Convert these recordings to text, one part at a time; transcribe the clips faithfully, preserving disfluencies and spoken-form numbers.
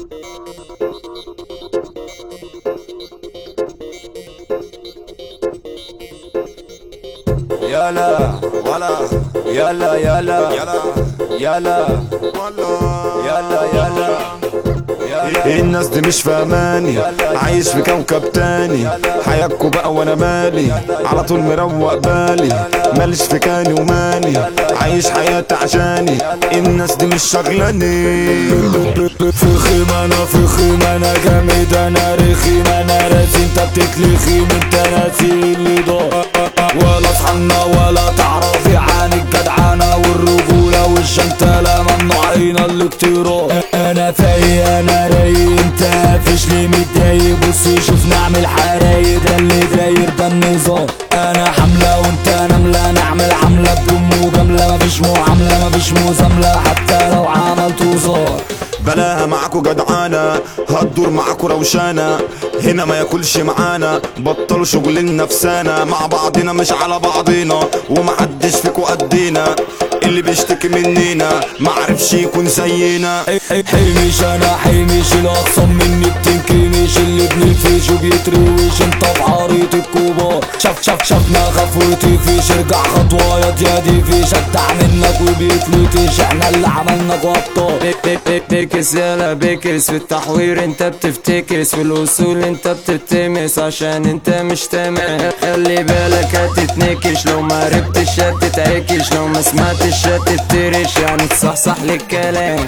يلا ولا يلا يلا يلا يلا يلا يلا الناس دي مش فاهماني، عايش في كوكب تاني. حياتكوا بقى وانا مالي، على طول مروق بالي، ماليش في كاني وماني، عايش حياتي عشاني. الناس دي مش شغلاني. فخم انا فخم انا جامد انا رخيم انا راسي، انت بتتلخيم انت ناسي اللي ضاع. ولا صحنا ولا تعرفي عن الجدعنة والرجولة والجنتلة، ممنوعين الاقتراء. انا فايق انا رايق انت قافش ليه متضايق؟ بص شوف نعمل حرايق، ده اللي داير ده النظام. انا حملة وانت نملة، نعمل عملة بدون مجاملة، مفيش معاملة مفيش مزاملة حتى لو عملت وزار. بلاها معاكو جدعانة، هتدور معاكو روشانة، هنا ما ياكلش معانا. بطلوا شغل النفسانة، مع بعضنا مش على بعضنا، ومحدش فيكو قدينا. اللي بيشتكي مننا معرفش يكون زينا. حيمش انا حيمش، الاخصم مني بتنكمش، اللي بنفش وبيتروش انت في عريض الكبار. شاف شاف شافنا خاف وتفيش، ارجع خطوة يا دي فيش، ادع منك وبيتلتش، احنا اللي عملناك وابطال. بيكس يلا بيكس، في التحوير انت بتفتكس، في الوصول انت بتتمس عشان انت مش تمام. خلي بالك هتتنكش، لو ما عرفتش هتتعكش، لو ما سمعتش هتترش، يعني تصحصح للكلام.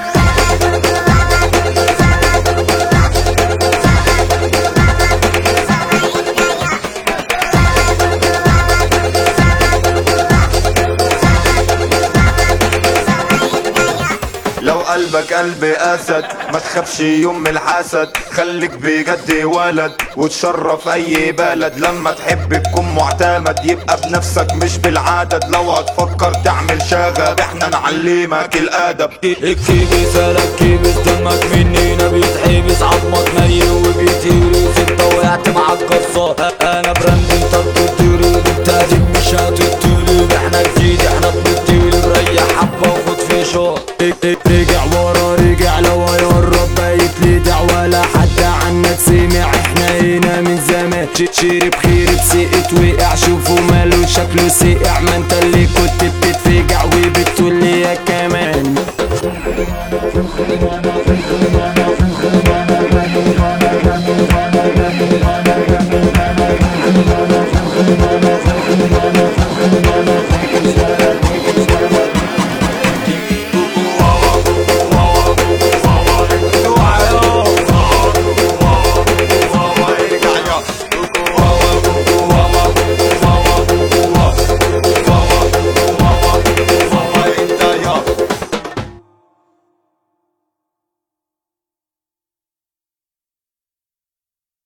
لو قلبك قلب اسد ما تخافش يوم من الحسد، خليك بجد ولد وتشرف اي بلد. لما تحب تكون معتمد يبقى بنفسك مش بالعدد، لو هتفكر تعمل شغب احنا نعلمك الادب. الكيبس انا الكيبس، دمك مننا بيتحبس، عظمك ني وبيتهرس، انت وقعت مع الجزار. انا براند انت بتطرد، انت قديم مش هتطرد، احنا جديد احنا بنطير، ريح حبه وخد في شهر. رجع ورا رجع لو هيقرب بايت لدع، ولا حد عنك سمع، احنا هنا من زمان. شرب خير بسقت وقع، شوفوا ماله شكله سقع، ما انت اللي كنت بتتفجع وبتقول لي يا كمان.